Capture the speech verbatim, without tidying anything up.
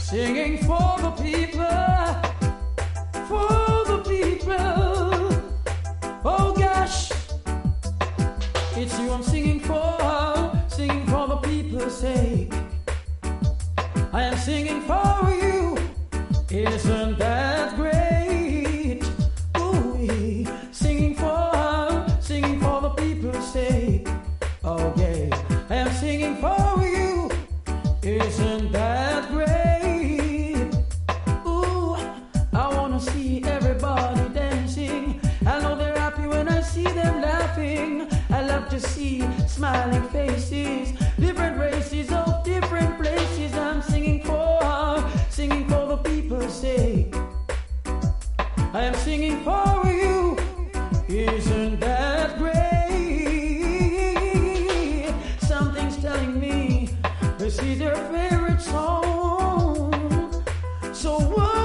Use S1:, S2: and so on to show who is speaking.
S1: Singing for the people, for the people. Oh gosh, it's you I'm singing for, singing for the people's sake. I am singing for you, isn't that great? Ooh, singing for, singing for the people's sake. Okay, I am singing for you, isn't that great? Ooh, I wanna see everybody dancing. I know they're happy when I see them laughing. I love to see smiling faces, different races of different places. I'm singing for, singing for the people's sake. I am singing for you, isn't that great? Something's telling me this is your favorite song. So what?